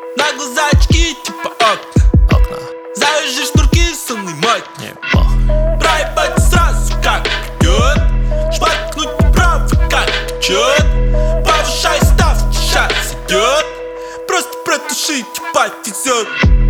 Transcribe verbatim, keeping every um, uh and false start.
На глаза очки типа окна, окна. Завяжи шнурки, сонный мой. Не похуй. Проебать сразу как идет. Шпакнуть направо как течет. Повышай ставки, сейчас идет. Просто протушить, ебать, везет.